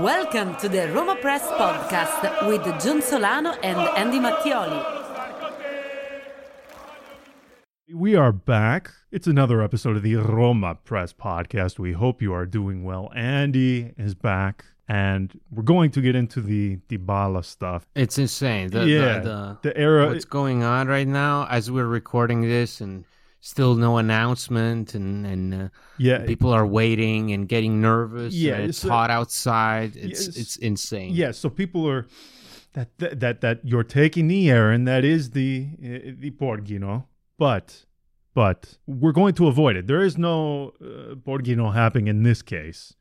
Welcome to the Roma Press Podcast with John Solano and Andy Mattioli. We are back. It's another episode of the Roma Press Podcast. We hope you are doing well. Andy is back, and we're going to get into the Dybala stuff. It's insane. The era. What's going on right now as we're recording this, and still no announcement, and people are waiting and getting nervous. Yeah, and it's hot outside. It's insane. Yeah, so people are that you're taking the air, and that is the Borghino. But we're going to avoid it. There is no Borghino happening in this case.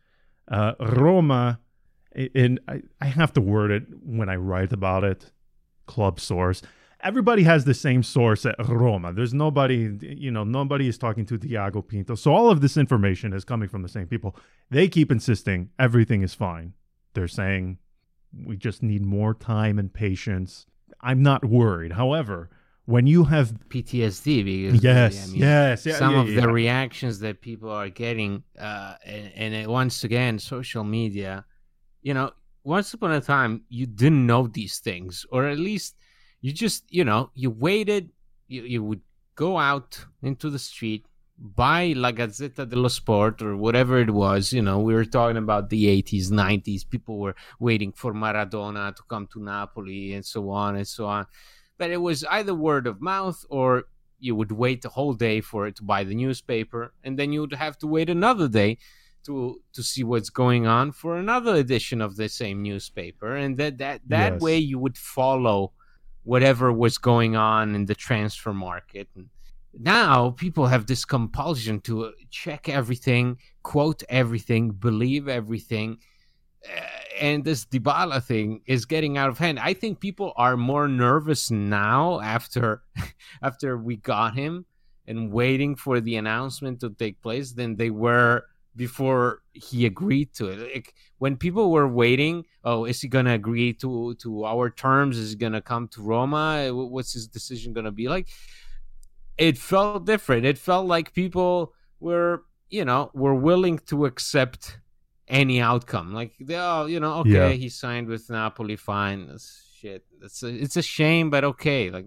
Roma, and I have to word it when I write about it, club source. Everybody has the same source at Roma. There's nobody is talking to Tiago Pinto. So all of this information is coming from the same people. They keep insisting everything is fine. They're saying we just need more time and patience. I'm not worried. However, when you have PTSD, because some of the yeah. reactions that people are getting, once again, social media, once upon a time, you didn't know these things, or at least you just, you waited, you would go out into the street, buy La Gazzetta dello Sport or whatever it was. We were talking about the 80s, 90s. People were waiting for Maradona to come to Napoli and so on and so on. But it was either word of mouth, or you would wait the whole day for it to buy the newspaper, and then you would have to wait another day to see what's going on for another edition of the same newspaper. And that Yes. way you would follow whatever was going on in the transfer market. And now people have this compulsion to check everything, quote everything, believe everything. And this Dybala thing is getting out of hand. I think people are more nervous now after we got him and waiting for the announcement to take place than they were before he agreed to it. Like, when people were waiting, is he going to agree to our terms? Is he going to come to Roma? What's his decision going to be like? It felt different. It felt like people were willing to accept any outcome. Like, he signed with Napoli, fine. That's shit. It's a shame, but okay. Like,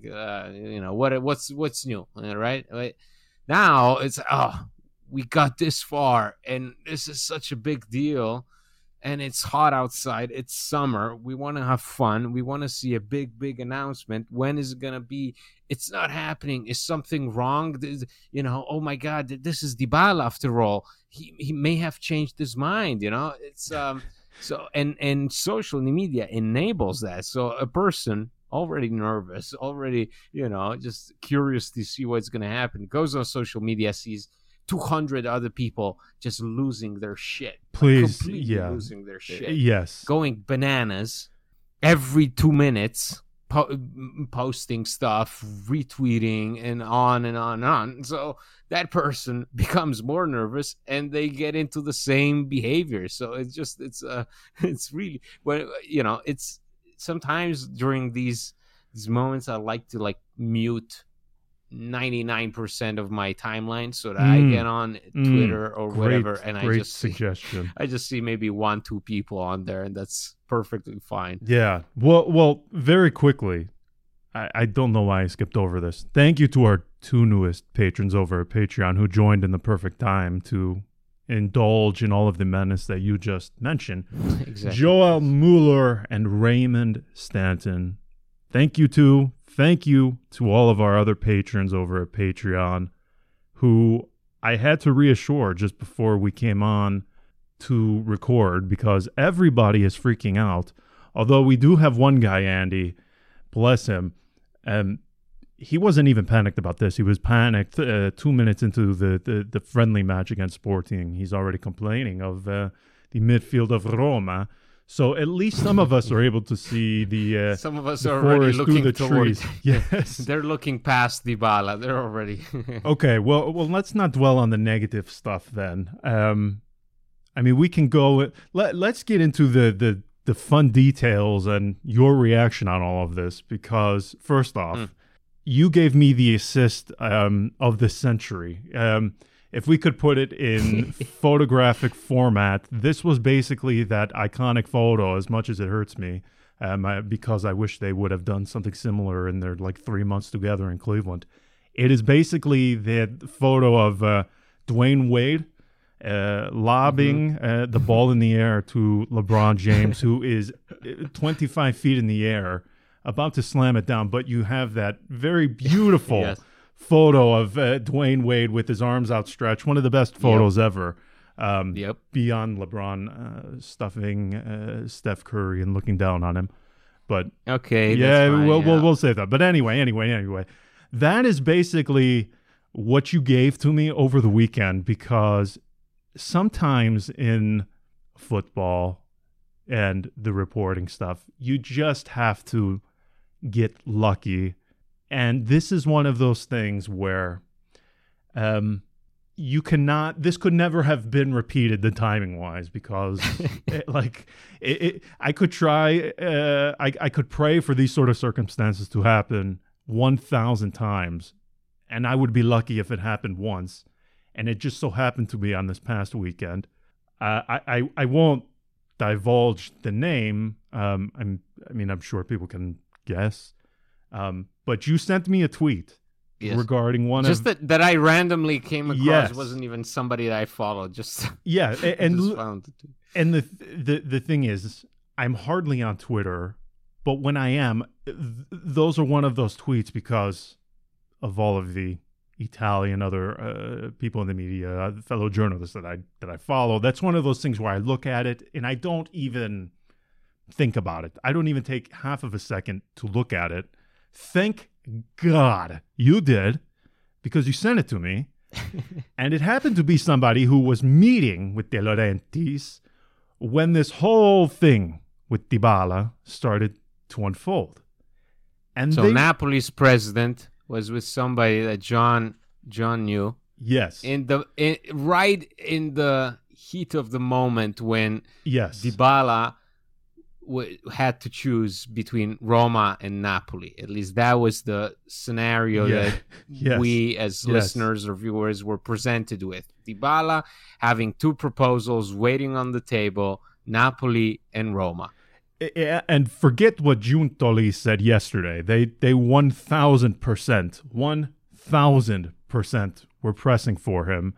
what's new, right? Now it's we got this far, and this is such a big deal, and it's hot outside. It's summer. We want to have fun. We want to see a big announcement. When is it gonna be? It's not happening. Is something wrong? Oh my God, this is Dybala after all. He may have changed his mind. It's so and social media enables that. So a person already nervous, already just curious to see what's gonna happen, goes on social media, sees 200 other people just losing their shit. Completely losing their shit. Yes. Going bananas every 2 minutes, posting stuff, retweeting, and on and on and on. So that person becomes more nervous, and they get into the same behavior. So it's really, it's sometimes during these moments, I like to mute 99% of my timeline so that I get on Twitter or whatever, and I just see maybe 1-2 people on there, and that's perfectly fine. Yeah. Well, very quickly, I don't know why I skipped over this. Thank you to our 2 newest patrons over at Patreon who joined in the perfect time to indulge in all of the menace that you just mentioned. Exactly. Joel Mueller and Raymond Stanton. Thank you to all of our other patrons over at Patreon, who I had to reassure just before we came on to record, because everybody is freaking out. Although we do have one guy, Andy, bless him, he wasn't even panicked about this. He was panicked 2 minutes into the friendly match against Sporting. He's already complaining of the midfield of Roma. So at least some of us are able to see the some of us the are already forest looking through the towards. trees. Yes, they're looking past Dybala. They're already okay. Well, let's not dwell on the negative stuff then. I mean, we can go. Let's get into the fun details and your reaction on all of this, because first off, you gave me the assist of the century. if we could put it in photographic format, this was basically that iconic photo, as much as it hurts me, because I wish they would have done something similar in their 3 months together in Cleveland. It is basically the photo of Dwayne Wade lobbing the ball in the air to LeBron James, who is 25 feet in the air, about to slam it down. But you have that very beautiful Yes. photo of Dwayne Wade with his arms outstretched. One of the best photos ever. Yep. Beyond LeBron stuffing Steph Curry and looking down on him. But Okay. yeah, that's fine, we'll save that. But anyway, that is basically what you gave to me over the weekend, because sometimes in football and the reporting stuff, you just have to get lucky. And this is one of those things where this could never have been repeated, the timing wise, because I could try, I could pray for these sort of circumstances to happen 1,000 times, and I would be lucky if it happened once. And it just so happened to be on this past weekend. I won't divulge the name. I'm sure people can guess. But you sent me a tweet regarding one just that I randomly came across. Yes. Wasn't even somebody that I followed. Just yeah, and just found it. and the thing is, I'm hardly on Twitter, but when I am, those are one of those tweets because of all of the Italian other people in the media, fellow journalists that I follow. That's one of those things where I look at it and I don't even think about it. I don't even take half of a second to look at it. Thank God you did, because you sent it to me. And it happened to be somebody who was meeting with De Laurentiis when this whole thing with Dybala started to unfold. And So Napoli's president was with somebody that John knew. Yes. Right in the heat of the moment when Yes. Dybala had to choose between Roma and Napoli. At least that was the scenario that Yes. we as listeners or viewers were presented with. Dybala having two proposals waiting on the table, Napoli and Roma. And forget what Giuntoli said yesterday. They 1,000% were pressing for him.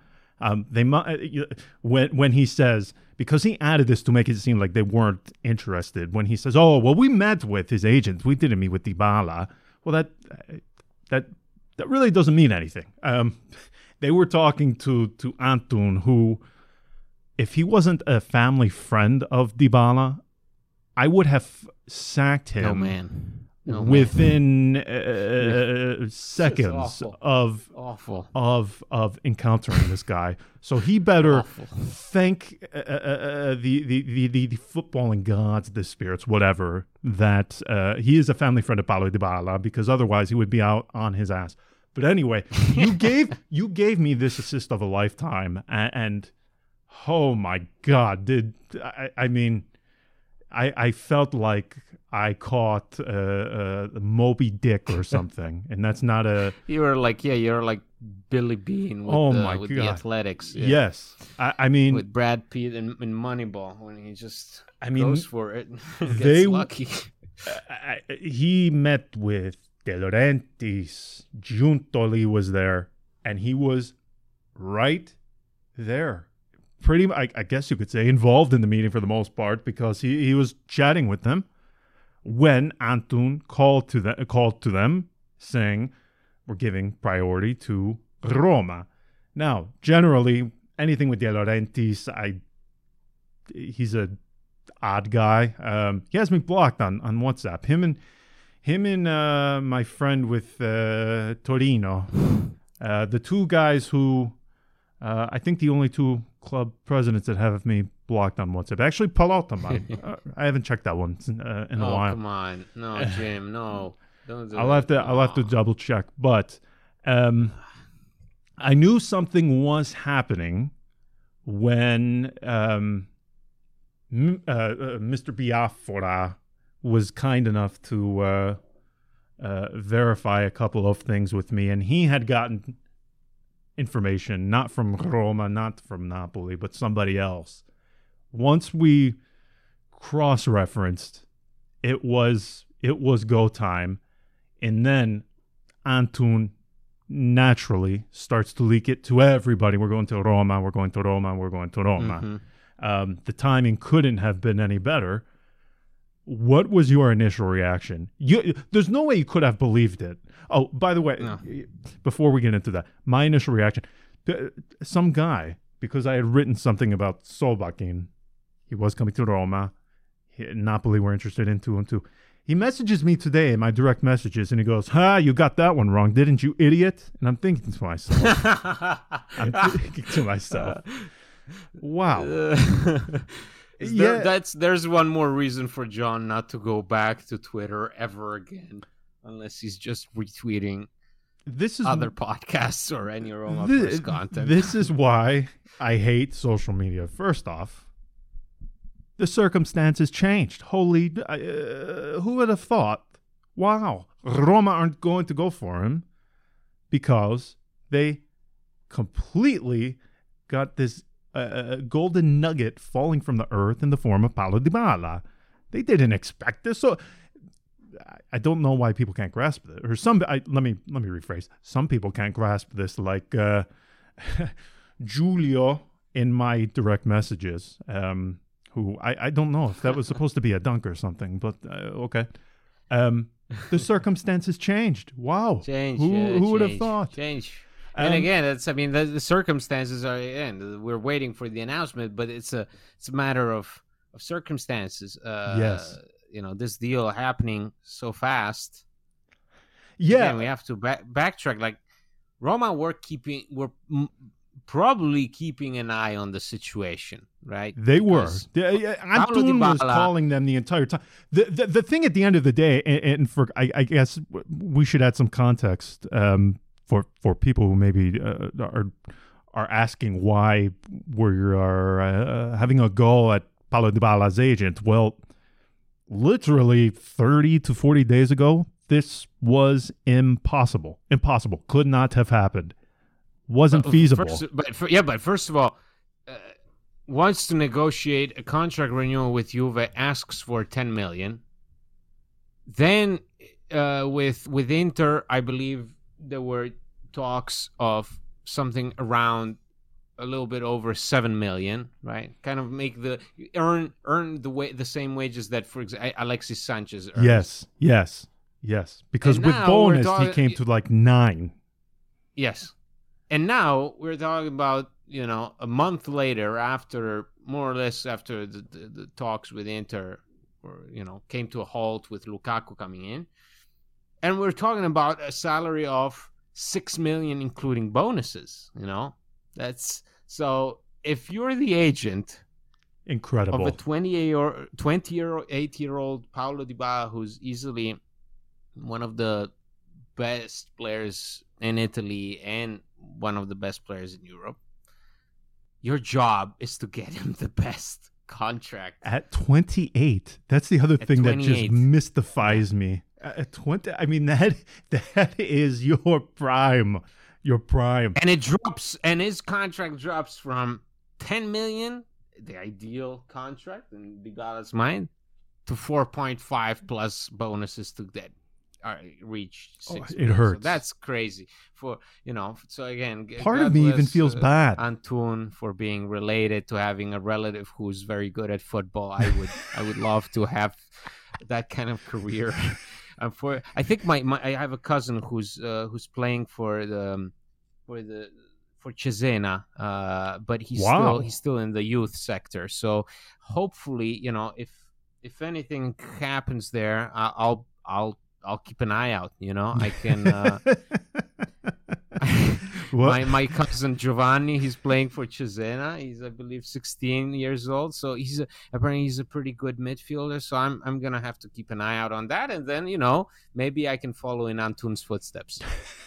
When he says, because he added this to make it seem like they weren't interested. When he says, "Oh, well, we met with his agent. We didn't meet with Dybala." Well, that really doesn't mean anything. They were talking to Antun, who, if he wasn't a family friend of Dybala, I would have sacked him within seconds of encountering this guy. So he better thank the footballing gods, the spirits, whatever, that he is a family friend of Paulo Dybala, because otherwise he would be out on his ass. But anyway, you gave me this assist of a lifetime, and oh my God, I felt like I caught Moby Dick or something, and that's not a. You're like Billy Bean with the Athletics. Yeah. Yes, I mean with Brad Pitt and Moneyball when he just goes for it. Gets lucky. He met with De Laurentiis. Giuntoli was there, and he was right there. Pretty, I guess you could say, involved in the meeting for the most part, because he was chatting with them when Antun called to them saying, "We're giving priority to Roma." Now, generally, anything with De Laurentiis, he's a odd guy. He has me blocked on WhatsApp. Him and my friend with Torino, the two guys who I think the only two club presidents that have me blocked on WhatsApp. Actually, Pallotta, I haven't checked that one in a while. Oh, come on. No, Jim, no. Don't do I'll have to double check. But I knew something was happening when Mr. Biafora was kind enough to verify a couple of things with me, and he had gotten information, not from Roma, not from Napoli, but somebody else. Once we cross-referenced, it was go time, and then Antun naturally starts to leak it to everybody. We're going to Roma, we're going to Roma, we're going to Roma. The timing couldn't have been any better. What was your initial reaction? There's no way you could have believed it. Oh, by the way, before we get into that, my initial reaction, some guy, because I had written something about Solbakken, he was coming to Roma, Napoli were interested in 2-2. He messages me today in my direct messages, and he goes, you got that one wrong, didn't you, idiot? And I'm thinking to myself, wow. There's one more reason for John not to go back to Twitter ever again, unless he's just retweeting other podcasts or any Roma Press content. This is why I hate social media. First off, the circumstances changed. Holy, who would have thought? Wow, Roma aren't going to go for him because they completely got this golden nugget falling from the earth in the form of Paulo Dybala. They didn't expect this, so I don't know why people can't grasp it. Or let me rephrase. Some people can't grasp this, like Giulio in my direct messages. Who I don't know if that was supposed to be a dunk or something, but okay. The circumstances changed. Wow. Who would have thought? Change. And again, the circumstances are, again, we're waiting for the announcement, but it's a matter of circumstances. Yes. This deal happening so fast. Yeah. Again, we have to backtrack. Like, Roma were probably keeping an eye on the situation, right? They were. Antun was calling them the entire time. The thing at the end of the day, and for I guess we should add some context for people who maybe are asking why we are having a go at Paulo Dybala's agent. Well, literally 30 to 40 days ago, this was impossible. Impossible. Could not have happened. Wasn't feasible. But first of all, wants to negotiate a contract renewal with Juve, asks for 10 million. Then with Inter, I believe there were talks of something around a little bit over 7 million, right? Kind of make earn the same wages that, for example, Alexis Sanchez earns. Yes. Because with bonus, he came to like 9. Yes. And now we're talking about, a month later, more or less after the talks with Inter, came to a halt with Lukaku coming in. And we're talking about a salary of 6 million, including bonuses, That's so if you're the agent, incredible, of a 28-year-old Paulo Dybala, who's easily one of the best players in Italy and one of the best players in Europe, your job is to get him the best contract. At 28, that's the other thing that just mystifies me. At 20, I mean, that is your prime. And it drops, and his contract drops from 10 million, the ideal contract in Dybala's mind, to 4.5 plus bonuses to that reach 6 it hurts. So that's crazy for so again, part of me even feels bad Antun for being related to having a relative who's very good at football. I would love to have that kind of career. I think I have a cousin who's playing for Cesena, but he's still in the youth sector. So hopefully, if anything happens there, I'll keep an eye out. I can. My cousin Giovanni, he's playing for Cesena. He's, I believe, 16 years old. So apparently he's a pretty good midfielder. So I'm gonna have to keep an eye out on that, and then maybe I can follow in Antun's footsteps.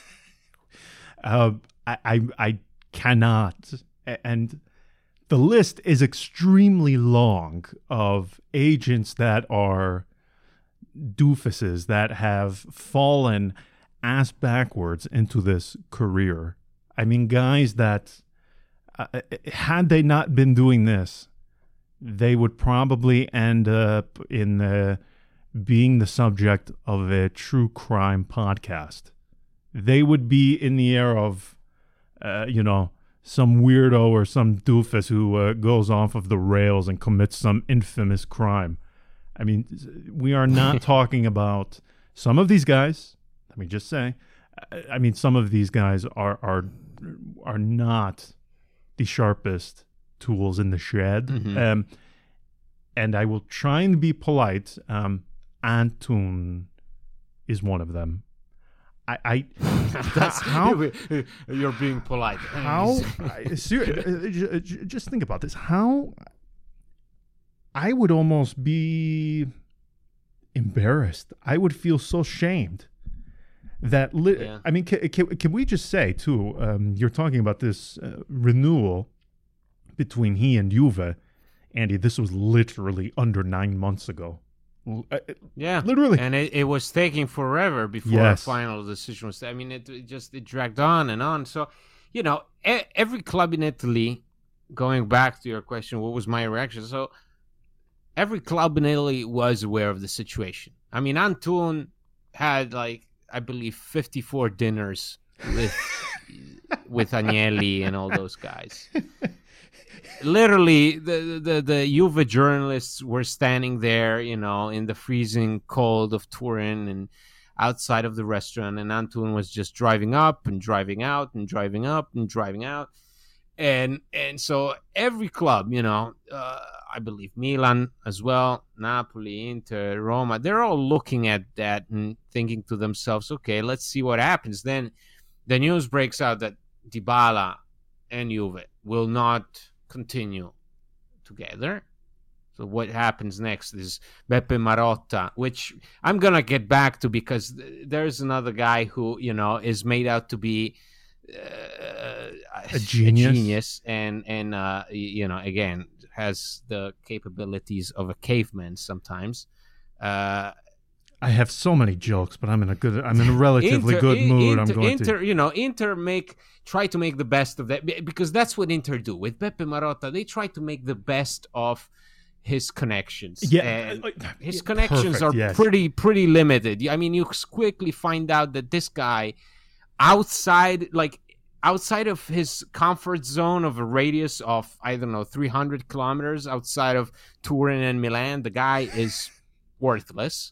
I cannot, and the list is extremely long of agents that are doofuses that have fallen ass backwards into this career. I mean, guys that had they not been doing this, they would probably end up in being the subject of a true crime podcast. They would be in the air of, some weirdo or some doofus who goes off of the rails and commits some infamous crime. I mean, we are not talking about some of these guys. Let me just say, I mean, some of these guys are not the sharpest tools in the shed. Mm-hmm. And I will try and be polite. Antoon is one of them. How you're being polite. Just think about this. How I would almost be embarrassed. I would feel so shamed that. I mean, can we just say too? You're talking about this renewal between he and Juve, Andy. This was literally under 9 months ago. Yeah, literally, and it was taking forever before a final decision was. I mean, it dragged on and on. So, every club in Italy. Going back to your question, what was my reaction? So, every club in Italy was aware of the situation. I mean, Antoon had I believe 54 dinners with Agnelli and all those guys. Literally, the Juve journalists were standing there, in the freezing cold of Turin and outside of the restaurant, and Antoon was just driving up and driving out and driving up and driving out, and so every club, I believe Milan as well, Napoli, Inter, Roma, they're all looking at that and thinking to themselves, okay, let's see what happens. Then the news breaks out that Dybala and Juve will not continue together. So what happens next is Beppe Marotta, which I'm going to get back to because there's another guy who, is made out to be a genius and again, has the capabilities of a caveman sometimes. I have so many jokes, but I'm in a relatively good mood. Inter try to make the best of that because that's what Inter do with Beppe Marotta. They try to make the best of his connections. Yeah, and his connections are yes. pretty limited. I mean, you quickly find out that this guy, outside of his comfort zone of a radius of 300 kilometers outside of Turin and Milan, the guy is worthless.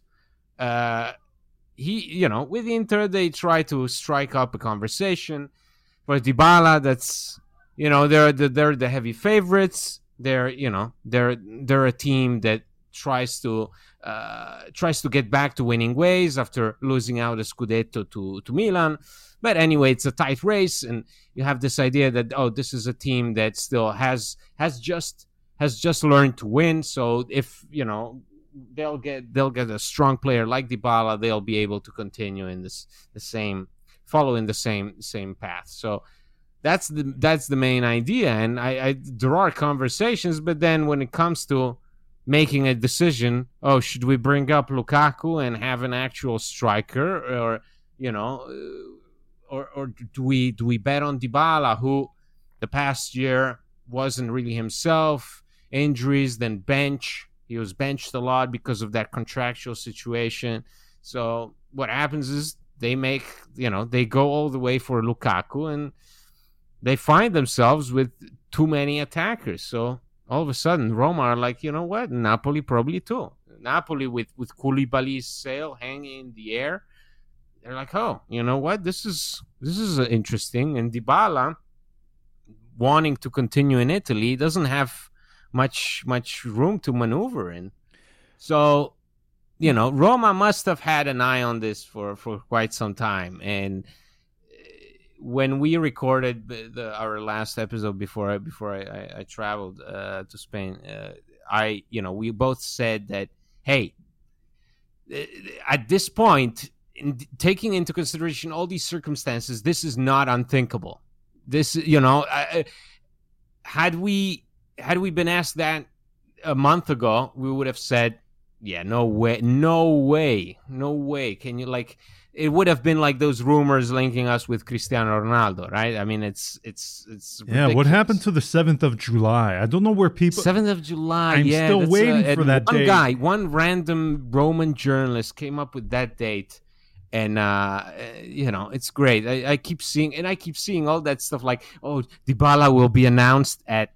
With Inter, they try to strike up a conversation. For Dybala, that's, they're the heavy favorites. They're a team that tries to get back to winning ways after losing out a Scudetto to Milan. But anyway, it's a tight race, and you have this idea that this is a team that still has just learned to win. So if they'll get a strong player like Dybala, they'll be able to continue in following the same path. So that's the main idea. And there are conversations, but then when it comes to making a decision, should we bring up Lukaku and have an actual striker, or do we bet on Dybala, who the past year wasn't really himself, injuries, then bench. He was benched a lot because of that contractual situation. So what happens is they go all the way for Lukaku, and they find themselves with too many attackers. So all of a sudden, Roma are like, you know what? Napoli probably too. Napoli with Koulibaly's sail hanging in the air. They're like, oh, you know what? This is interesting. And Dybala, wanting to continue in Italy, doesn't have much room to maneuver in. So, Roma must have had an eye on this for quite some time. And when we recorded our last episode before I traveled to Spain, we both said that, hey, at this point, taking into consideration all these circumstances, this is not unthinkable. This, had we been asked that a month ago, we would have said, Yeah, no way, no way, no way. Can you like? It would have been like those rumors linking us with Cristiano Ronaldo, right? I mean, it's Yeah, what happened to the 7th of July? I don't know where people. 7th of July. I'm yeah, still waiting for that one date. guy, one random Roman journalist came up with that date, and it's great. I keep seeing all that stuff like, oh, Dybala will be announced at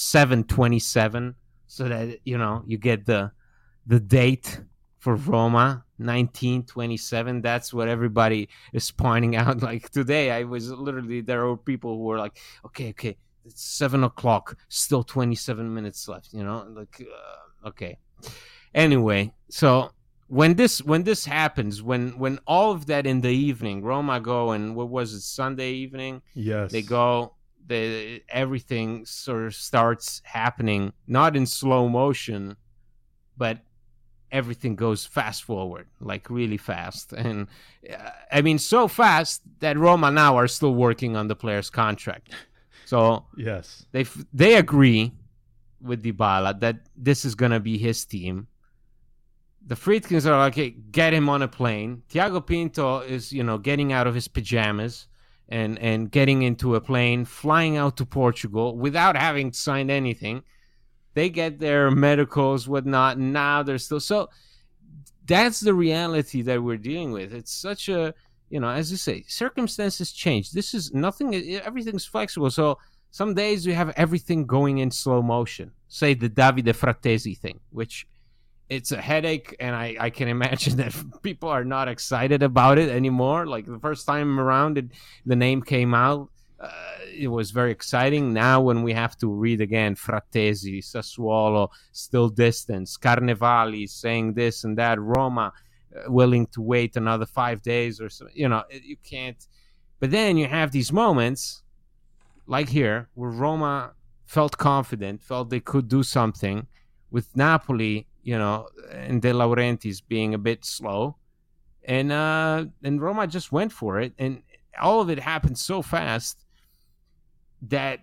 7:27, so that you get the date for Roma 1927. That's what everybody is pointing out. Like today, I was literally, there were people who were like, okay, it's 7:00, still 27 minutes left. Okay. Anyway, so when this happens, when all of that in the evening, Roma go, and what was it, Sunday evening? Yes, they go. Everything sort of starts happening, not in slow motion, but everything goes fast forward, like really fast. And I mean, so fast that Roma now are still working on the player's contract. So yes, they agree with Dybala that this is going to be his team. The Friedkins are like, okay, get him on a plane. Thiago Pinto is, getting out of his pajamas and getting into a plane, flying out to Portugal without having signed anything. They get their medicals, whatnot, and now they're still... So that's the reality that we're dealing with. It's such a, as you say, circumstances change. This is nothing, everything's flexible. So some days you have everything going in slow motion. Say the Davide Frattesi thing, which it's a headache, and I can imagine that people are not excited about it anymore. Like the first time around, the name came out, it was very exciting. Now when we have to read again, Frattesi, Sassuolo, still distance, Carnevali saying this and that, Roma willing to wait another 5 days or so, you can't. But then you have these moments, like here, where Roma felt confident, felt they could do something, with Napoli, and De Laurentiis being a bit slow, and Roma just went for it, and all of it happened so fast that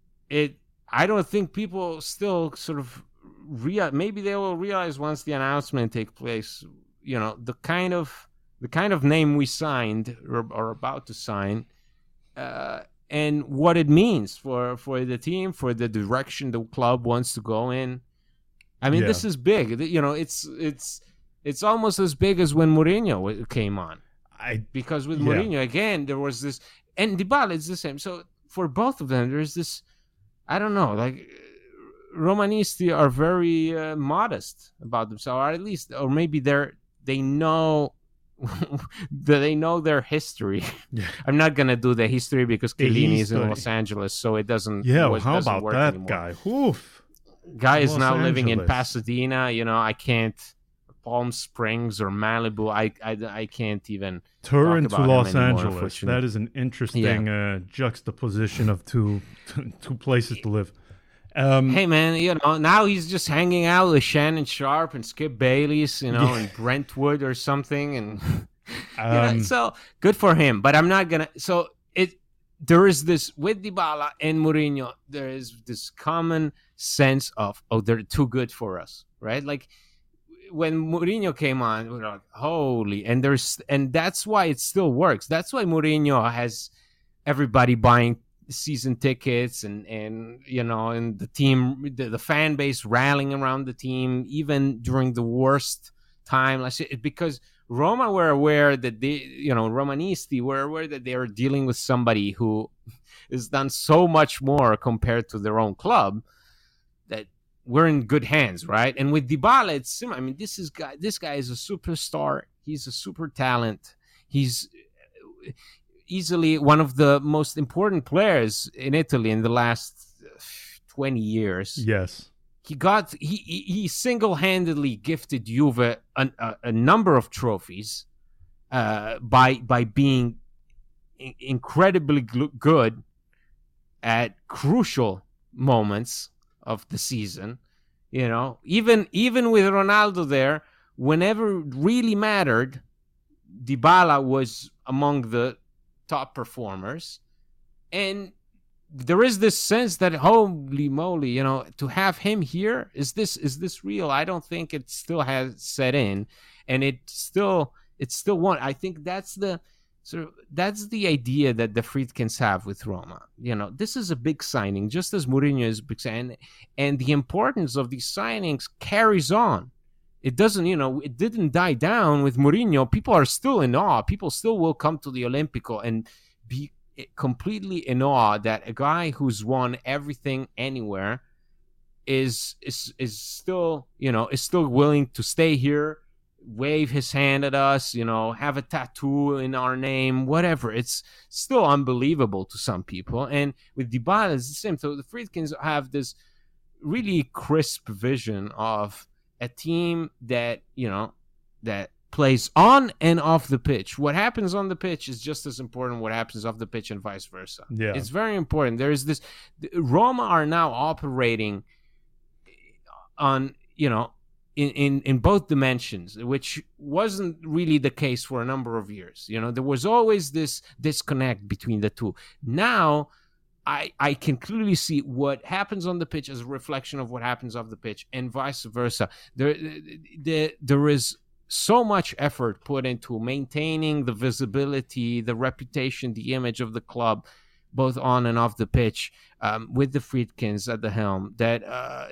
I don't think people still sort of maybe they will realize once the announcement take place, the kind of name we signed or are about to sign, and what it means for the team, for the direction the club wants to go in. I mean, This is big. It's almost as big as when Mourinho came on. Because with Mourinho, again, there was this, and Dybala is the same. So for both of them, there's this, I don't know, like Romanisti are very modest about themselves, or at least, or maybe they know they know their history. Yeah. I'm not gonna do the history because Chiellini is in Los Angeles, so it doesn't. Yeah, how about that anymore. Guy? Oof. Guy is now living in Pasadena. I can't. Palm Springs or Malibu. I can't even turn to Los Angeles. That is an interesting juxtaposition of two places to live. Hey man, now he's just hanging out with Shannon Sharp and Skip Bayless, in Brentwood or something, and so good for him. But I'm not gonna. So there is this with Dybala and Mourinho. There is this common sense of, they're too good for us, right? Like when Mourinho came on, we were like, holy, and that's why it still works. That's why Mourinho has everybody buying season tickets and the team, the fan base rallying around the team, even during the worst time. Because Roma were aware that Romanisti were aware that they were dealing with somebody who has done so much more compared to their own club, that we're in good hands, right? And with Dybala, it's similar. I mean, this guy is a superstar. He's a super talent. He's easily one of the most important players in Italy in the last 20 years. Yes. He single-handedly gifted Juve a number of trophies by being incredibly good at crucial moments of the season. Even with Ronaldo there, whenever it really mattered, Dybala was among the top performers. And there is this sense that holy moly, to have him here, is this real? I don't think it still has set in, and it's still one. I think that's the idea that the Friedkins have with Roma. This is a big signing, just as Mourinho is a big signing, and the importance of these signings carries on. It doesn't, it didn't die down with Mourinho. People are still in awe. People still will come to the Olimpico and be completely in awe that a guy who's won everything anywhere is still, is still willing to stay here, wave his hand at us, have a tattoo in our name, whatever. It's still unbelievable to some people. And with Dybala, it's the same. So the Friedkins have this really crisp vision of a team that, that plays on and off the pitch. What happens on the pitch is just as important what happens off the pitch and vice versa. Yeah. It's very important. There is this, Roma are now operating on, in both dimensions, which wasn't really the case for a number of years. There was always this disconnect between the two. Now, I can clearly see what happens on the pitch as a reflection of what happens off the pitch, and vice versa. There is so much effort put into maintaining the visibility, the reputation, the image of the club, both on and off the pitch, with the Friedkins at the helm, that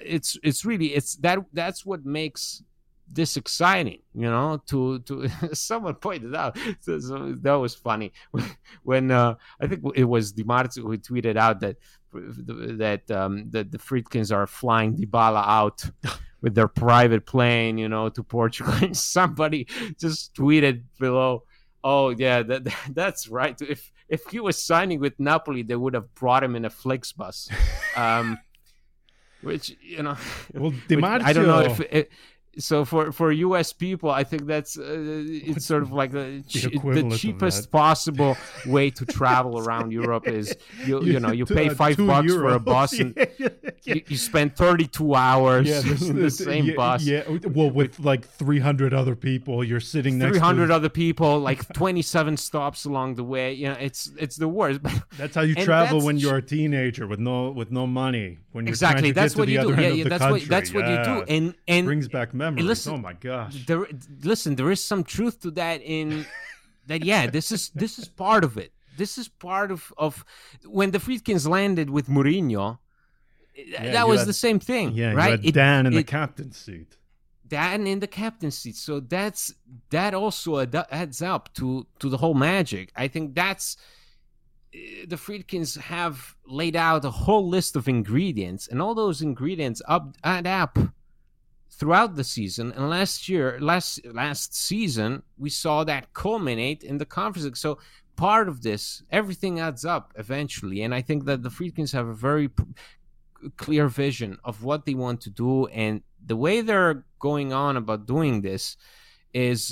that's what makes this exciting. To someone pointed out, so that was funny when I think it was Di Marzio who tweeted out that the Friedkins are flying Dybala out with their private plane, to Portugal. And somebody just tweeted below, "Oh yeah, that's right. If he was signing with Napoli, they would have brought him in a Flixbus." Which well, Di Marzio, I don't know if. So for U.S. people, I think that's it's sort of like the cheapest possible way to travel around Europe is you pay $5 for a bus and you spend 32 hours in the same bus. Yeah, well, with like 300 other people, you're sitting next to 300 other people, like 27 stops along the way. It's the worst. That's how you travel when you're a teenager with no money. When you're exactly, that's what you do. That's what you do, and brings back memories. Listen, oh my gosh! There is some truth to that. In that, this is part of it. This is part of when the Friedkins landed with Mourinho. That was the same thing, right? You had Dan in the captain's seat. Dan in the captain's seat. So that also adds up to the whole magic. I think that's. The Friedkins have laid out a whole list of ingredients, and all those ingredients add up throughout the season. And last season, we saw that culminate in the Conference League. So part of this, everything adds up eventually. And I think that the Friedkins have a very clear vision of what they want to do, and the way they're going on about doing this is,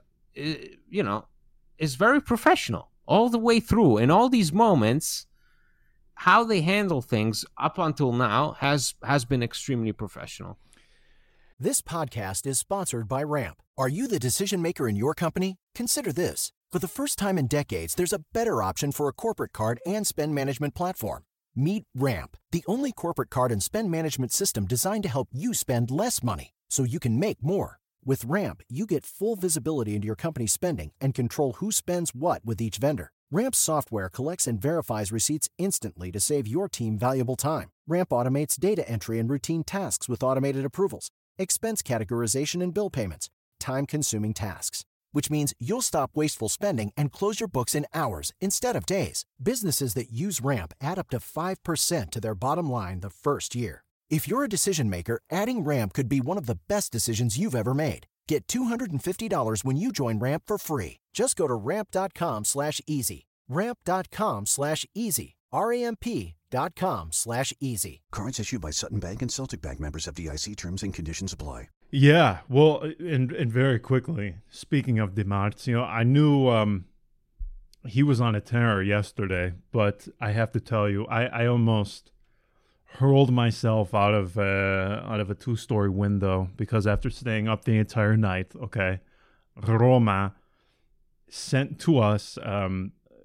is very professional. All the way through, in all these moments, how they handle things up until now has been extremely professional. This podcast is sponsored by Ramp. Are you the decision maker in your company? Consider this. For the first time in decades, there's a better option for a corporate card and spend management platform. Meet Ramp, the only corporate card and spend management system designed to help you spend less money so you can make more. With Ramp, you get full visibility into your company's spending and control who spends what with each vendor. Ramp's software collects and verifies receipts instantly to save your team valuable time. Ramp automates data entry and routine tasks with automated approvals, expense categorization and bill payments, time-consuming tasks. Which means you'll stop wasteful spending and close your books in hours instead of days. Businesses that use Ramp add up to 5% to their bottom line the first year. If you're a decision maker, adding Ramp could be one of the best decisions you've ever made. Get $250 when you join Ramp for free. Just go to ramp.com/easy. Ramp.com/easy. RAMP.com/easy. Cards issued by Sutton Bank and Celtic Bank, members of FDIC. Terms and conditions apply. Yeah, well, and very quickly, speaking of Di Marzio, I knew he was on a tear yesterday, but I have to tell you, I almost hurled myself out of a two-story window because after staying up the entire night, Roma sent to us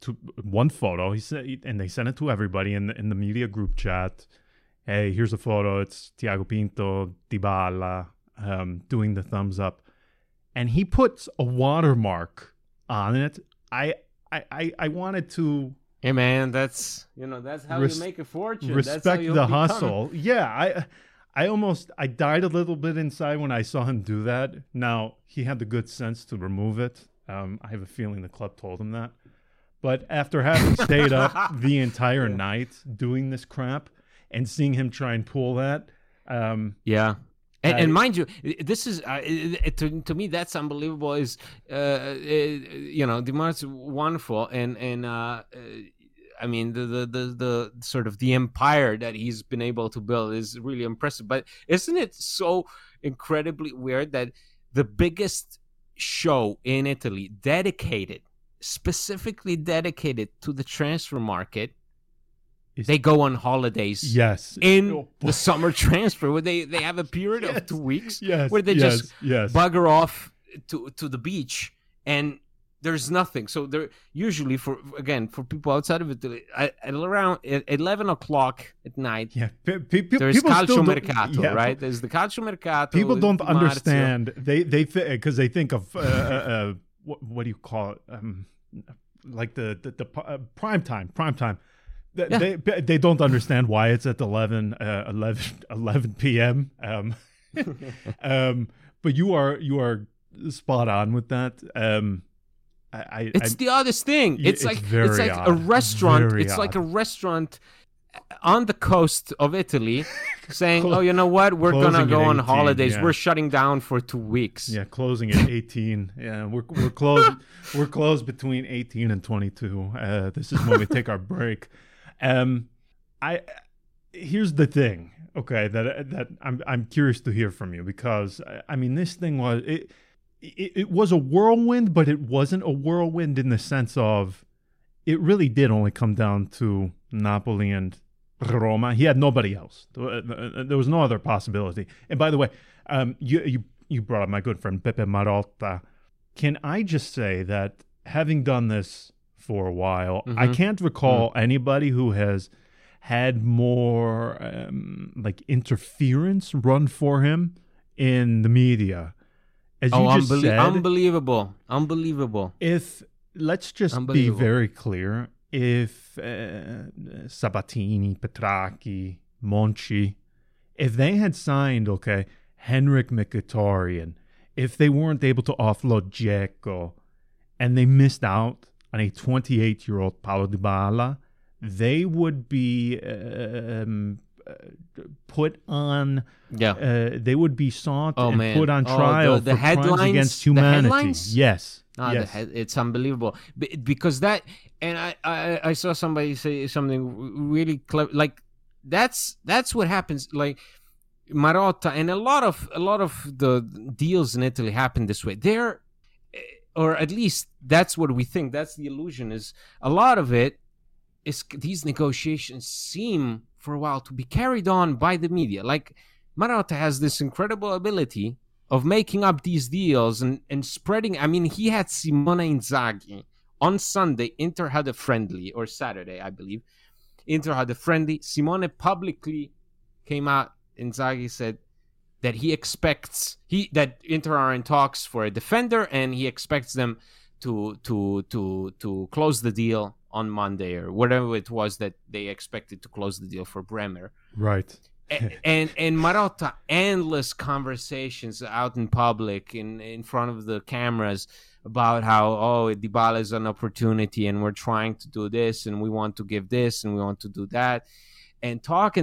one photo. He said, and they sent it to everybody in the media group chat. Hey, here's a photo. It's Thiago Pinto, Dybala, doing the thumbs up, and he puts a watermark on it. I wanted to. Hey man, that's how you make a fortune. Respect that's how you'll the become. hustle. Yeah, I died a little bit inside when I saw him do that. Now he had the good sense to remove it. I have a feeling the club told him that. But after having stayed up the entire night doing this crap and seeing him try and pull that, And mind you, this is to me that's unbelievable. Is Dimar's wonderful, and I mean the sort of the empire that he's been able to build is really impressive. But isn't it so incredibly weird that the biggest show in Italy, specifically dedicated to the transfer market, they go on holidays. Yes. In the summer transfer, where they have a period of 2 weeks where they just bugger off to the beach, and there's nothing. So they're usually for people outside of Italy at around 11 o'clock at night. Yeah, there's calcio mercato, right? There's the calcio mercato. People don't understand. They because they think of what do you call it? Like the prime time. They don't understand why it's at 11 p.m. But you are spot on with that. It's the oddest thing. It's like a restaurant. It's like a restaurant on the coast of Italy saying, "Oh, you know what? We're gonna go on holidays. Yeah. We're shutting down for 2 weeks." Yeah, closing at 18. Yeah, we're closed. We're closed between 18 and 22. This is when we take our break. Here's the thing, okay, that I'm curious to hear from you, because I mean this thing was it was a whirlwind, but it wasn't a whirlwind in the sense of it really did only come down to Napoli and Roma. He had nobody else. There was no other possibility. And by the way, you brought up my good friend Pepe Marotta. Can I just say that having done this for a while, I can't recall anybody who has had more like interference run for him in the media. As you just said, unbelievable. If let's just be very clear, if Sabatini, Petracchi, Monchi, if they had signed, Henrik Mkhitaryan, if they weren't able to offload Dzeko, and they missed out on a 28-year-old Paulo Dybala, they would be put on. They would be sought and put on trial for crimes against humanity. The headlines? Yes. It's unbelievable because that. And I saw somebody say something really clever. Like that's what happens. Like Marotta and a lot of the deals in Italy happen this way. Or at least that's what we think. That's the illusion. Is a lot of it is these negotiations seem for a while to be carried on by the media. Like Marotta has this incredible ability of making up these deals and spreading. I mean, he had Simone Inzaghi on Sunday. Inter had a friendly, or Saturday, I believe. Inter had a friendly. Simone publicly came out. Inzaghi said that he expects that Inter are in talks for a defender, and he expects them to close the deal on Monday or whatever it was that they expected to close the deal for Bremer. Right. and Marotta, endless conversations out in public in front of the cameras about how Dybala is an opportunity and we're trying to do this and we want to give this and we want to do that, and talk.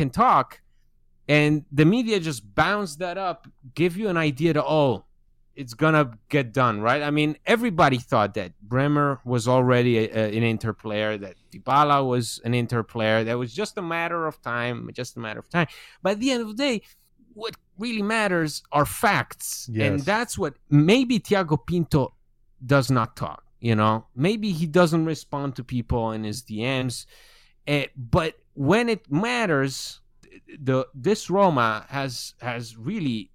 And the media just bounce that up, give you an idea that, it's going to get done, right? I mean, everybody thought that Bremer was already an Inter player, that Dybala was an Inter player. That was just a matter of time. But at the end of the day, what really matters are facts. Yes. And that's what maybe Thiago Pinto does not talk, Maybe he doesn't respond to people in his DMs. But when it matters, this Roma has really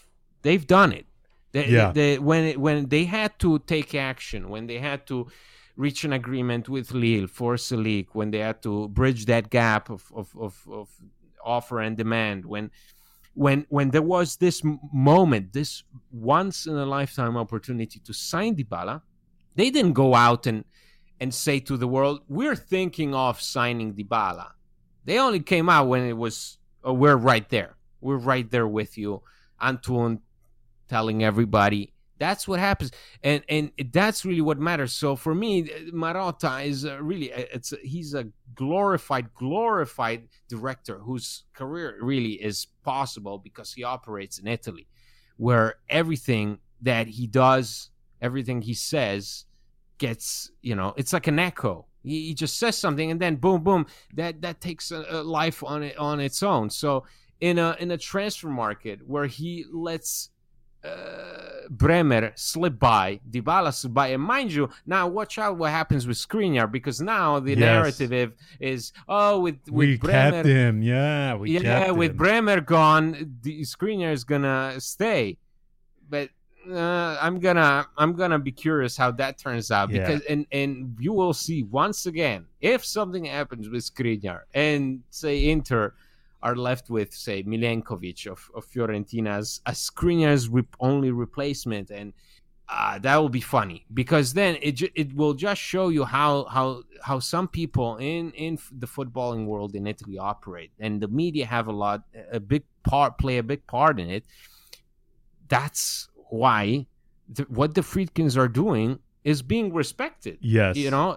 they've done it. When they had to take action, when they had to reach an agreement with Lille for Salic, when they had to bridge that gap of offer and demand, when there was this moment, this once in a lifetime opportunity to sign Dybala, they didn't go out and say to the world, we're thinking of signing Dybala. They only came out when it was, oh, we're right there. We're right there with you. Antoine telling everybody. That's what happens. And that's really what matters. So for me, Marotta is he's a glorified director whose career really is possible because he operates in Italy, where everything that he does, everything he says gets, it's like an echo. He just says something and then boom, boom, that takes a life on its own. So in a transfer market where he lets Bremer slip by, Dybala slip by, and mind you, now watch out what happens with Skriniar, because now the narrative is, we Bremer kept him, with Bremer gone, Skriniar is gonna stay, but I'm gonna be curious how that turns out, because and you will see once again, if something happens with Skriniar and say Inter are left with, say, Milenkovic of Fiorentina as Skriniar's only replacement, and that will be funny, because then it will just show you how some people in the footballing world in Italy operate, and the media have play a big part in it. That's why what the Friedkins are doing is being respected. Yes,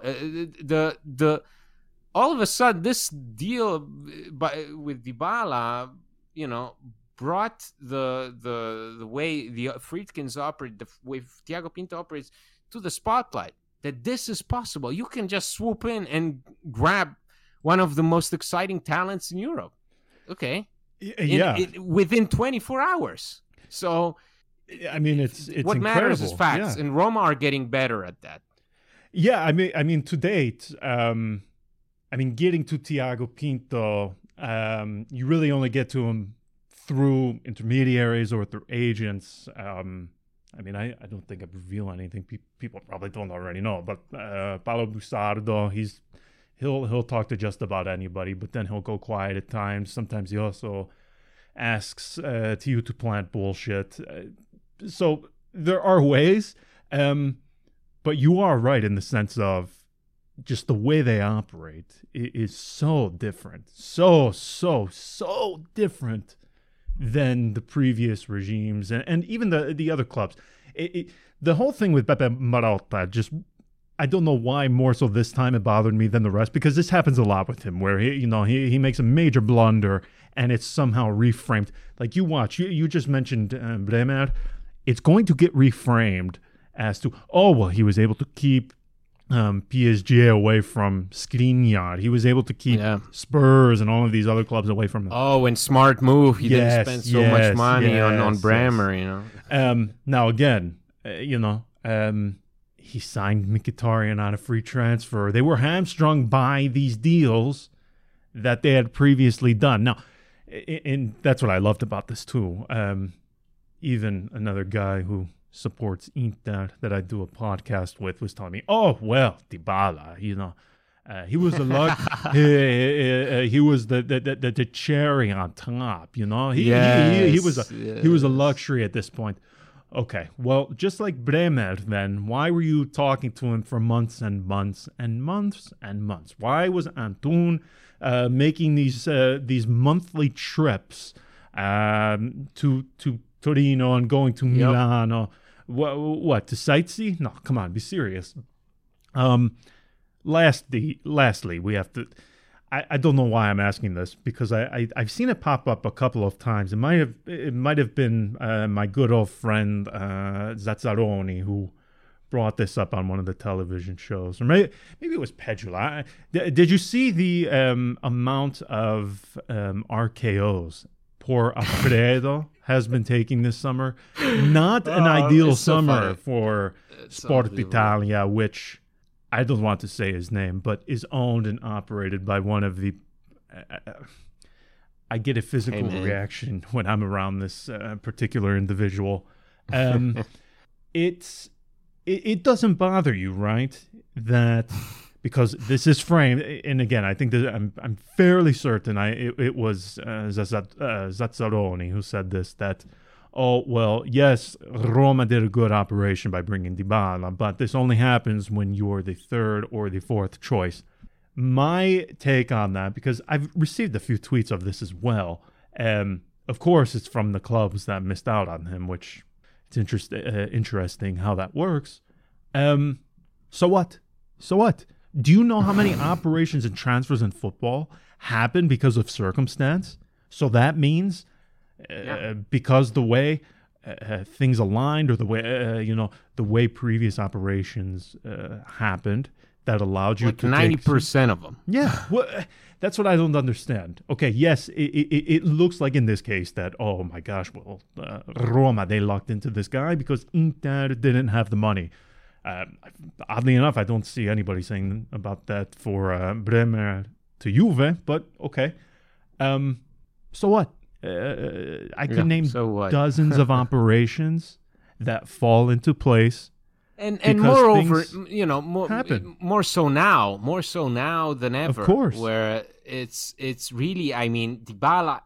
all of a sudden, this deal with Dybala, brought the way the Friedkins operate, the way Thiago Pinto operates, to the spotlight. That this is possible. You can just swoop in and grab one of the most exciting talents in Europe. Okay, within 24 hours. So, I mean, it's what incredible. matters is facts, and Roma are getting better at that. Yeah, I mean, to date. Getting to Thiago Pinto, you really only get to him through intermediaries or through agents. I don't think I reveal anything people probably don't already know. But Paolo Busardo, he'll talk to just about anybody, but then he'll go quiet at times. Sometimes he also asks to you to plant bullshit. So there are ways, but you are right in the sense of just the way they operate is so different, so different than the previous regimes and even the other clubs. The whole thing with Beppe Marotta, I don't know why more so this time it bothered me than the rest, because this happens a lot with him, where he makes a major blunder and it's somehow reframed. Like you watch, you just mentioned Bremer. It's going to get reframed as to, he was able to keep PSG away from Skriniar. He was able to keep Spurs and all of these other clubs away from them. Oh, and smart move. He didn't spend so much money on Bremer, Now, again, he signed Mkhitaryan on a free transfer. They were hamstrung by these deals that they had previously done. Now, and that's what I loved about this too. Even another guy who supports Inter that I do a podcast with was telling me, Dybala, he was he was the cherry on top, he was a luxury at this point. Okay, well, just like Bremer, then why were you talking to him for months and months and months and months? Why was Antoine making these monthly trips to Torino and going to Milano? What, to sightsee? No, come on, be serious. Lastly, we have to. I don't know why I'm asking this, because I've seen it pop up a couple of times. It might have been my good old friend Zazzaroni who brought this up on one of the television shows, or maybe it was Pedula. Did you see the amount of RKOs poor Alfredo has been taking this summer? Not an ideal summer for Sport Italia, which I don't want to say his name, but is owned and operated by one of the... I get a physical reaction when I'm around this particular individual. It's it doesn't bother you, right? That because this is framed, and again, I think that I'm fairly certain it was Zazzaroni who said this, that, oh, well, yes, Roma did a good operation by bringing Dybala, but this only happens when you're the third or the fourth choice. My take on that, because I've received a few tweets of this as well, of course, it's from the clubs that missed out on him, which it's interesting how that works. So what? Do you know how many operations and transfers in football happen because of circumstance? So that means because the way things aligned, or the way the way previous operations happened, that allowed you like to 90% of them. Yeah, well, that's what I don't understand. Okay, yes, it looks like in this case that, oh my gosh, well, Roma, they locked into this guy because Inter didn't have the money. Oddly enough, I don't see anybody saying about that for Bremer to Juve, but okay. So what? I can name dozens of operations that fall into place. And moreover, more so now than ever. Of course. Where it's really, I mean, Dybala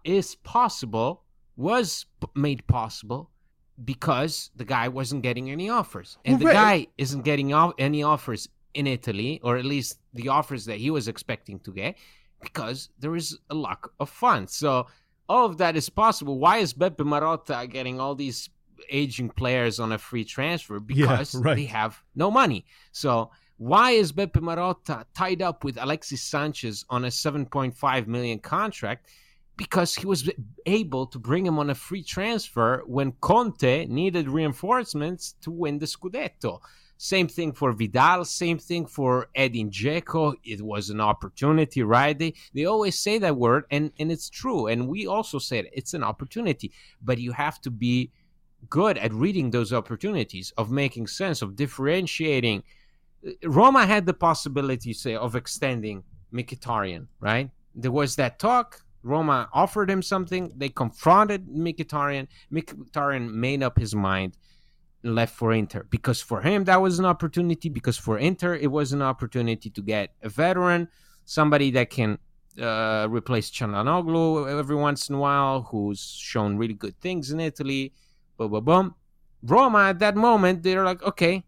was made possible because the guy wasn't getting any offers. And the guy isn't getting any offers in Italy, or at least the offers that he was expecting to get, because there is a lack of funds. So all of that is possible. Why is Beppe Marotta getting all these aging players on a free transfer? Because they have no money. So why is Beppe Marotta tied up with Alexis Sanchez on a 7.5 million contract? Because he was able to bring him on a free transfer when Conte needed reinforcements to win the Scudetto. Same thing for Vidal, same thing for Edin Dzeko. It was an opportunity, right? They always say that word, and it's true. And we also said it's an opportunity. But you have to be good at reading those opportunities, of making sense, of differentiating. Roma had the possibility, say, of extending Mkhitaryan, right? There was that talk. Roma offered him something. They confronted Mkhitaryan. Mkhitaryan made up his mind and left for Inter. Because for him, that was an opportunity. Because for Inter, it was an opportunity to get a veteran, somebody that can replace Çalhanoğlu every once in a while, who's shown really good things in Italy. Boom, boom, boom. Roma, at that moment, they're like, okay,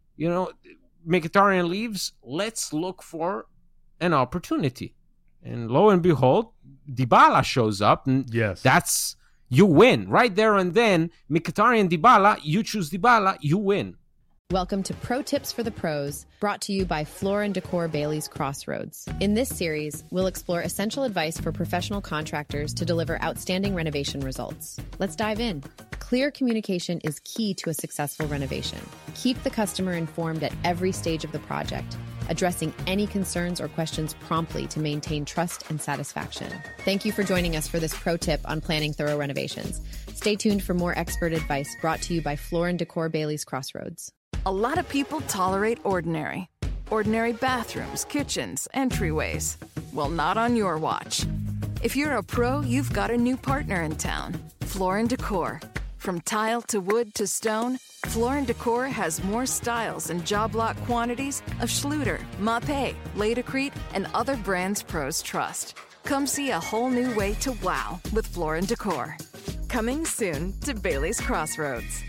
Mkhitaryan leaves. Let's look for an opportunity. And lo and behold, Dybala shows up, and that's, you win right there and then. Mkhitaryan, Dybala, you choose Dybala, you win. Welcome to Pro Tips for the Pros, brought to you by Floor & Decor Bailey's Crossroads. In this series, we'll explore essential advice for professional contractors to deliver outstanding renovation results. Let's dive in. Clear communication is key to a successful renovation. Keep the customer informed at every stage of the project, addressing any concerns or questions promptly to maintain trust and satisfaction. Thank you for joining us for this pro tip on planning thorough renovations. Stay tuned for more expert advice brought to you by Floor & Decor Bailey's Crossroads. A lot of people tolerate ordinary. Ordinary bathrooms, kitchens, entryways. Well, not on your watch. If you're a pro, you've got a new partner in town. Floor & Decor. From tile to wood to stone, Floor & Decor has more styles and job lot quantities of Schluter, Mapei, Laticrete, and other brands pros trust. Come see a whole new way to wow with Floor & Decor. Coming soon to Bailey's Crossroads.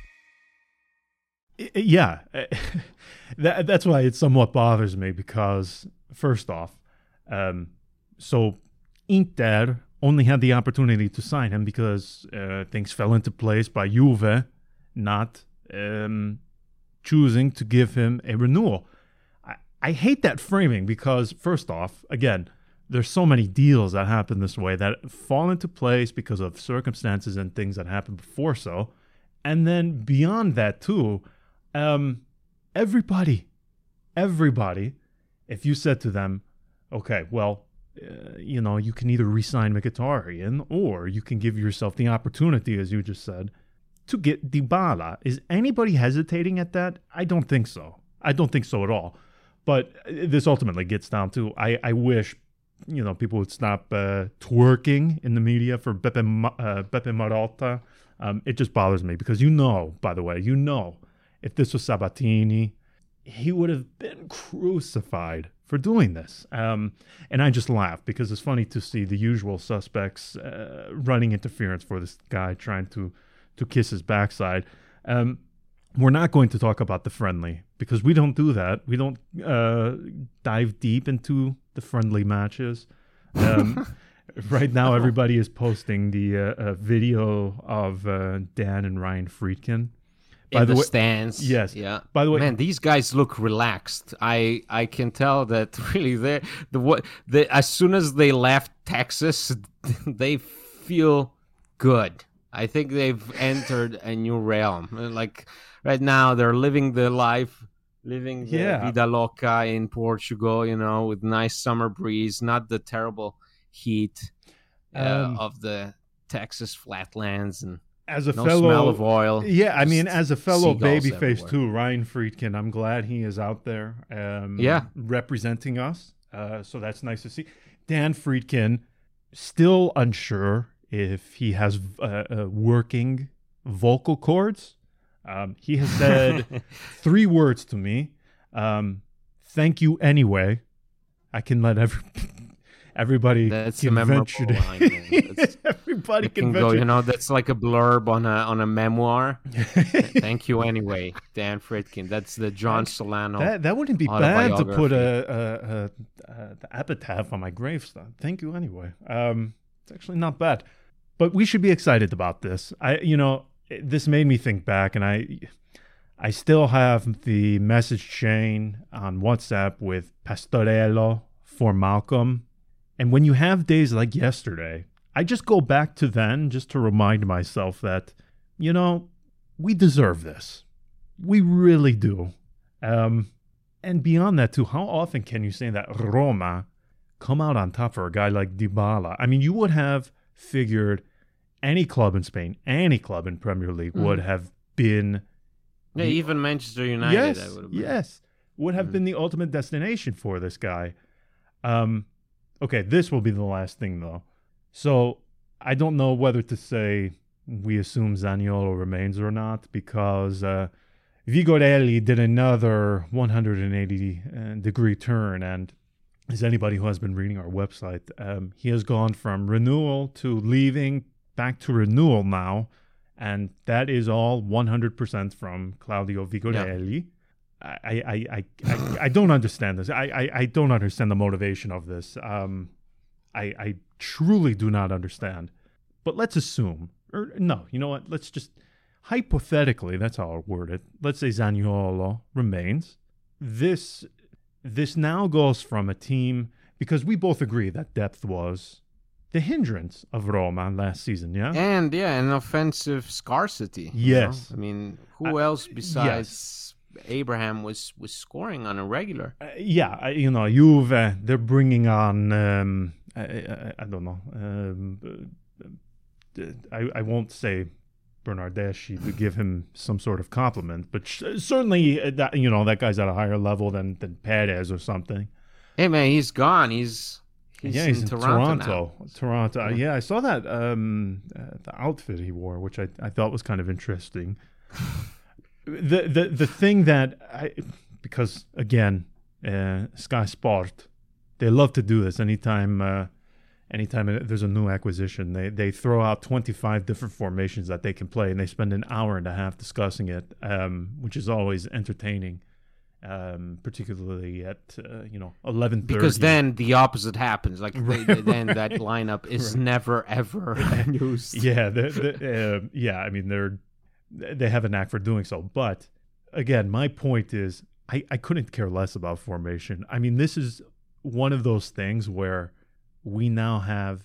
Yeah, that's why it somewhat bothers me, because first off, so Inter only had the opportunity to sign him because things fell into place by Juve not choosing to give him a renewal. I hate that framing because, first off, again, there's so many deals that happen this way that fall into place because of circumstances and things that happened before so. And then beyond that, too, everybody, if you said to them, okay, well, you can either re-sign Mkhitaryan or you can give yourself the opportunity, as you just said, to get Dybala. Is anybody hesitating at that? I don't think so. I don't think so at all. But this ultimately gets down to, I wish, people would stop twerking in the media for Beppe Marotta. It just bothers me because by the way, if this was Sabatini, he would have been crucified for doing this. And I just laugh because it's funny to see the usual suspects running interference for this guy trying to kiss his backside. We're not going to talk about the friendly because we don't do that. We don't dive deep into the friendly matches. Right now, everybody is posting the video of Dan and Ryan Friedkin. In the stands. Yes. Yeah. By the way, man, these guys look relaxed. I can tell that really they as soon as they left Texas, they feel good. I think they've entered a new realm. Like right now, they're living the life, living the vida loca in Portugal. With nice summer breeze, not the terrible heat of the Texas flatlands and. As a no fellow smell of oil. Yeah, I mean, as a fellow babyface everywhere. too, Ryan Friedkin, I'm glad he is out there representing us. So that's nice to see. Dan Friedkin, still unsure if he has working vocal cords. He has said 3 words to me. Thank you anyway. I can let everybody that's can a memorable venture line. Man. Everybody can venture. go. That's like a blurb on a memoir. Thank you anyway, Dan Friedkin. That's the John Solano. That wouldn't be bad to put autobiography. the epitaph on my gravestone. Thank you anyway. It's actually not bad, but we should be excited about this. This made me think back, and I still have the message chain on WhatsApp with Pastorello for Malcolm. And when you have days like yesterday, I just go back to then just to remind myself that, we deserve this. We really do. And beyond that, too, how often can you say that Roma come out on top for a guy like Dybala? I mean, you would have figured any club in Spain, any club in Premier League would have been... Yeah, even Manchester United. Would have been the ultimate destination for this guy. Okay, this will be the last thing, though. So I don't know whether to say we assume Zaniolo remains or not, because Vigorelli did another 180-degree turn, and as anybody who has been reading our website, he has gone from renewal to leaving, back to renewal now, and that is all 100% from Claudio Vigorelli. Yeah. I don't understand this. I don't understand the motivation of this. I truly do not understand. But let's assume, or no, you know what? Let's just, hypothetically, that's how I'll word it. Let's say Zaniolo remains. This now goes from a team, because we both agree that depth was the hindrance of Roma last season, yeah? And, an offensive scarcity. Yes. I mean, who else besides... Abraham was scoring on a regular. Juve, they're bringing on, I don't know, I won't say Bernardeschi to give him some sort of compliment, but certainly that guy's at a higher level than Perez or something. Hey man, he's gone. He's in Toronto. Toronto. Yeah, I saw that the outfit he wore, which I thought was kind of interesting. The thing that because again, Sky Sport, they love to do this. Anytime there's a new acquisition, they throw out 25 different formations that they can play, and they spend an hour and a half discussing it, which is always entertaining, particularly at 11:30. Because then the opposite happens. Like then that lineup is never ever used. Yeah, I mean they have a knack for doing so. But again, my point is I couldn't care less about formation. I mean, this is one of those things where we now have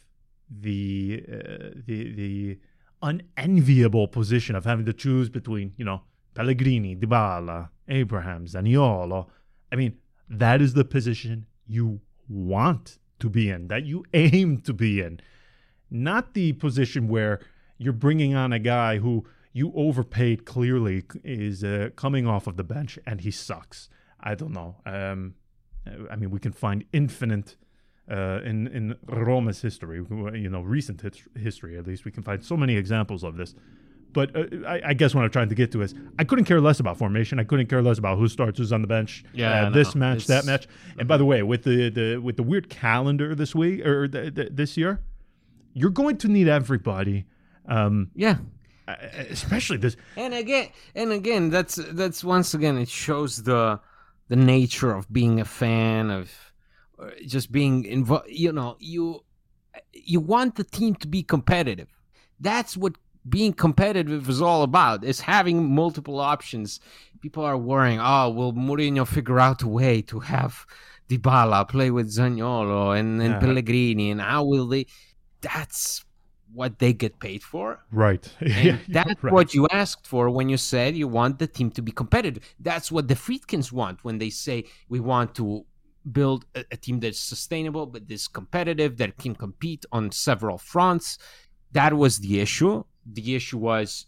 the unenviable position of having to choose between, Pellegrini, Dybala, Abraham, Zaniolo. I mean, that is the position you want to be in, that you aim to be in. Not the position where you're bringing on a guy who you overpaid, clearly is coming off of the bench and he sucks. I don't know. I mean, we can find infinite in Roma's history, recent history at least. We can find so many examples of this. But I guess what I'm trying to get to is I couldn't care less about formation. I couldn't care less about who starts, who's on the bench. This match, that match. And by the way, with the weird calendar this week or this year, you're going to need everybody. Especially this. And again, that's once again it shows the nature of being a fan, of just being involved. You want the team to be competitive. That's what being competitive is all about, is having multiple options. People are worrying, will Mourinho figure out a way to have Dybala play with Zaniolo and Pellegrini, and how will they? That's what they get paid for. Right. And that's what you asked for when you said you want the team to be competitive. That's what the Friedkins want when they say we want to build a team that's sustainable, but is competitive, that can compete on several fronts. That was the issue. The issue was,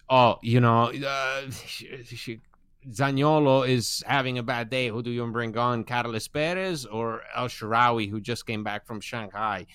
Zaniolo is having a bad day. Who do you bring on, Carles Perez or El Shaarawy, who just came back from Shanghai?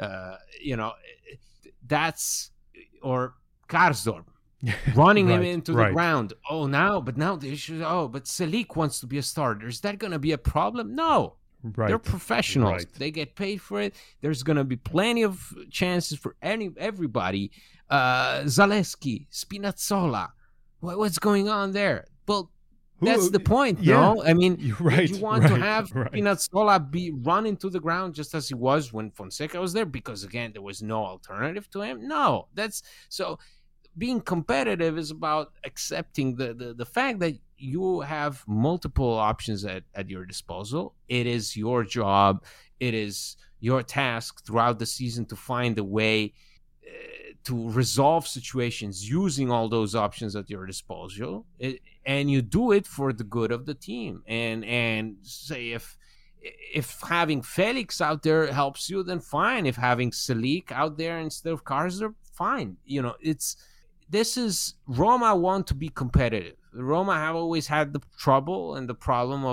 Or Karsdorp running him into the ground. Now the issue is, but Selic wants to be a starter. Is that going to be a problem? No. Right. They're professionals. Right. They get paid for it. There's going to be plenty of chances for everybody. Zalewski, Spinazzola. What's going on there? Well, that's the point, no? I mean, you want to have Spinazzola be run into the ground just as he was when Fonseca was there, because, again, there was no alternative to him? No. So being competitive is about accepting the fact that you have multiple options at your disposal. It is your job. It is your task throughout the season to find a way to resolve situations using all those options at your disposal, and you do it for the good of the team. And say if having Felix out there helps you, then fine. If having Selic out there instead of Karsdorp, fine. This is Roma want to be competitive. Roma have always had the trouble and the problem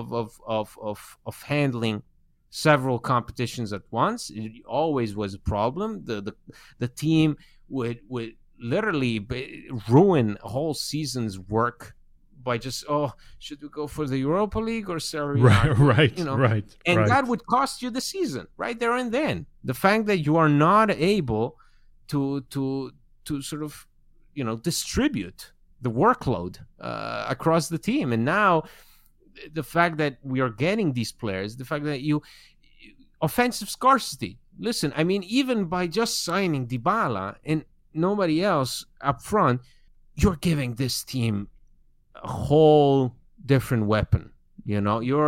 of handling several competitions at once. It always was a problem. The team would literally ruin a whole season's work by just, should we go for the Europa League or Serie A? Right. And that would cost you the season right there and then. The fact that you are not able to sort of, distribute the workload across the team. And now the fact that we are getting these players, the fact that offensive scarcity. Listen, I mean, even by just signing Dybala and nobody else up front, you're giving this team a whole different weapon. And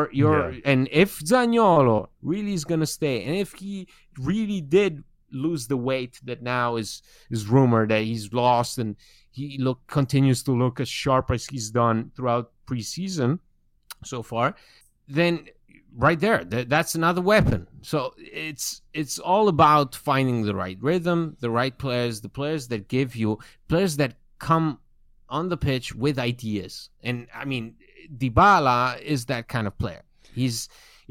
if Zaniolo really is going to stay, and if he really did lose the weight that now is rumored that he's lost, and he continues to look as sharp as he's done throughout preseason so far, then right there, that's another weapon. So it's all about finding the right rhythm, the right players, the players that give you, players that come on the pitch with ideas. And I mean, Dybala is that kind of player. He's,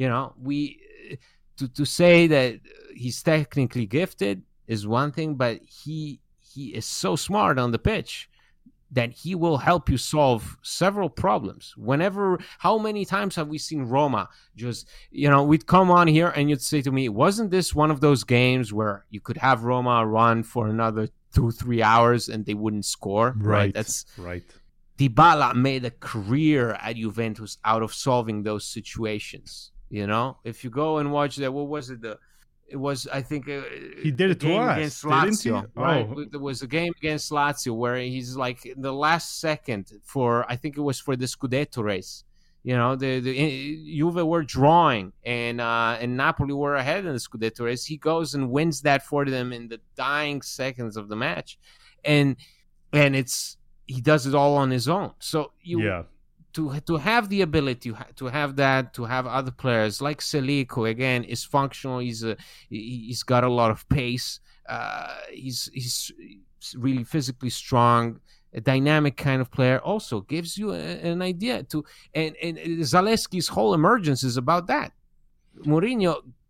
to say that he's technically gifted is one thing, but he is so smart on the pitch that he will help you solve several problems. How many times have we seen Roma just, we'd come on here and you'd say to me, wasn't this one of those games where you could have Roma run for another 2-3 hours and they wouldn't score? Right. That's right. Dybala made a career at Juventus out of solving those situations. If you go and watch that, what was it? It was, I think, he did it twice against Lazio, didn't he? right? There was a game against Lazio where he's like in the last second I think it was for the Scudetto race. The Juve were drawing and Napoli were ahead in the Scudetto race. He goes and wins that for them in the dying seconds of the match, and he does it all on his own. So to have the ability to have that, to have other players like Selic, who again is functional, he's got a lot of pace, he's really physically strong, a dynamic kind of player, also gives you an idea and Zalewski's whole emergence is about that. Mourinho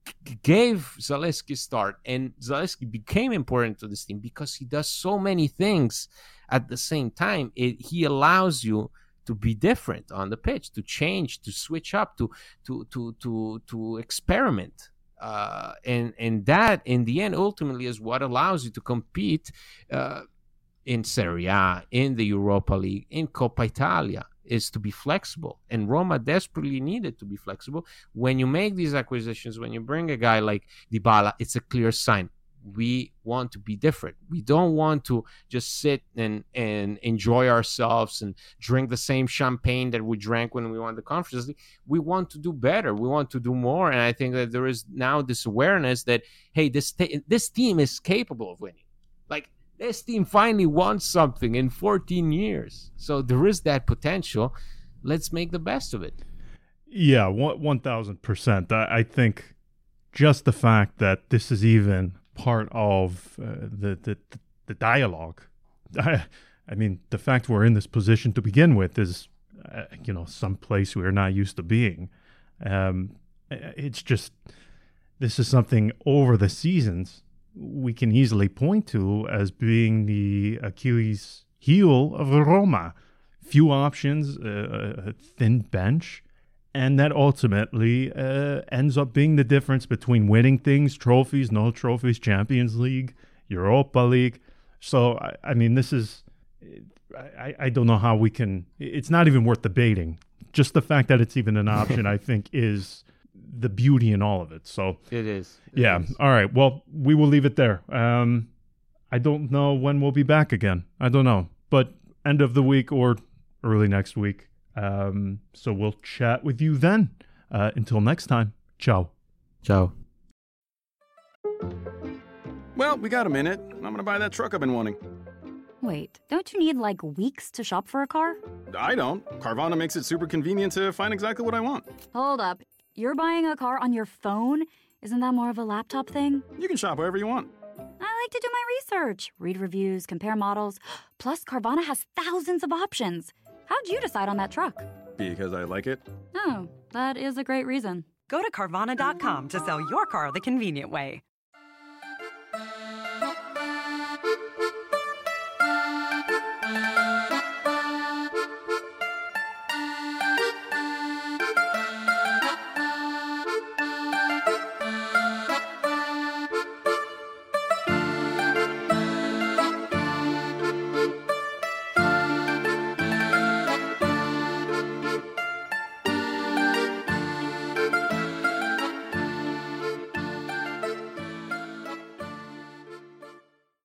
gave Zalewski a start, and Zalewski became important to this team because he does so many things at the same time. He allows you to be different on the pitch, to change, to switch up, to experiment. And that, in the end, ultimately is what allows you to compete in Serie A, in the Europa League, in Coppa Italia, is to be flexible. And Roma desperately needed to be flexible. When you make these acquisitions, when you bring a guy like Dybala, it's a clear sign. We want to be different. We don't want to just sit and enjoy ourselves and drink the same champagne that we drank when we won the Conference League. We want to do better. We want to do more. And I think that there is now this awareness that, hey, this team is capable of winning. Like, this team finally won something in 14 years. So there is that potential. Let's make the best of it. Yeah, 1,000%. I think just the fact that this is even part of the dialogue. I mean, the fact we're in this position to begin with is, some place we're not used to being. It's just, this is something over the seasons we can easily point to as being the Achilles heel of Roma. Few options, a thin bench, and that ultimately ends up being the difference between winning things, trophies, no trophies, Champions League, Europa League. So, I mean, this is, I don't know how we can, it's not even worth debating. Just the fact that it's even an option, I think, is the beauty in all of it. So it is. Yeah. All right. Well, we will leave it there. I don't know when we'll be back again. I don't know, but end of the week or early next week. So we'll chat with you then. Until next time. Ciao. Ciao. Well, we got a minute. I'm going to buy that truck I've been wanting. Wait, don't you need like weeks to shop for a car? I don't. Carvana makes it super convenient to find exactly what I want. Hold up. You're buying a car on your phone? Isn't that more of a laptop thing? You can shop wherever you want. I like to do my research, read reviews, compare models. Plus, Carvana has thousands of options. How'd you decide on that truck? Because I like it. Oh, that is a great reason. Go to Carvana.com to sell your car the convenient way.